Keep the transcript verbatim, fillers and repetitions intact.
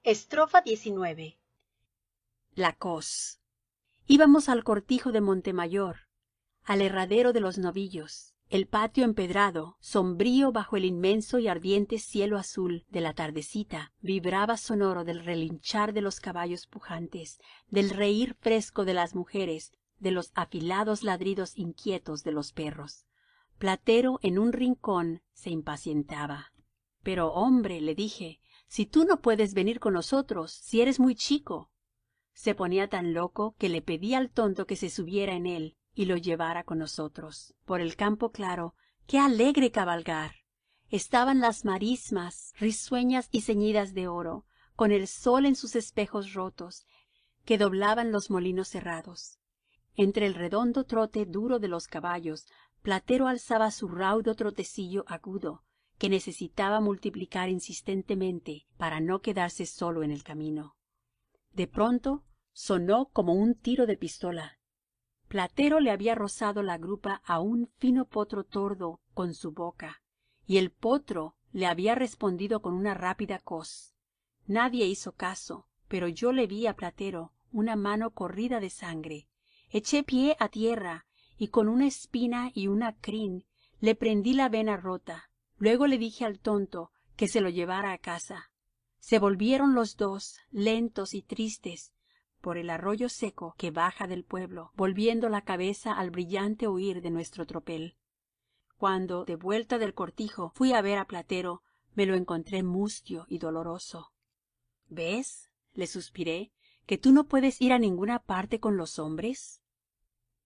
diecinueve. La cos. Íbamos al cortijo de Montemayor, al herradero de los novillos. El patio empedrado, sombrío bajo el inmenso y ardiente cielo azul de la tardecita, vibraba sonoro del relinchar de los caballos pujantes, del reír fresco de las mujeres, de los afilados ladridos inquietos de los perros. Platero en un rincón se impacientaba. Pero, hombre, le dije, si tú no puedes venir con nosotros, si eres muy chico. Se ponía tan loco que le pedí al tonto que se subiera en él y lo llevara con nosotros. Por el campo claro, ¡qué alegre cabalgar! Estaban las marismas, risueñas y ceñidas de oro, con el sol en sus espejos rotos, que doblaban los molinos cerrados. Entre el redondo trote duro de los caballos, Platero alzaba su raudo trotecillo agudo, que necesitaba multiplicar insistentemente para no quedarse solo en el camino. De pronto sonó como un tiro de pistola. Platero le había rozado la grupa a un fino potro tordo con su boca, y el potro le había respondido con una rápida coz. Nadie hizo caso, pero yo le vi a Platero una mano corrida de sangre. Eché pie a tierra, y con una espina y una crin le prendí la vena rota. Luego le dije al tonto que se lo llevara a casa. Se volvieron los dos, lentos y tristes, por el arroyo seco que baja del pueblo, volviendo la cabeza al brillante huir de nuestro tropel. Cuando, de vuelta del cortijo, fui a ver a Platero, me lo encontré mustio y doloroso. ¿Ves? Le suspiré, que tú no puedes ir a ninguna parte con los hombres.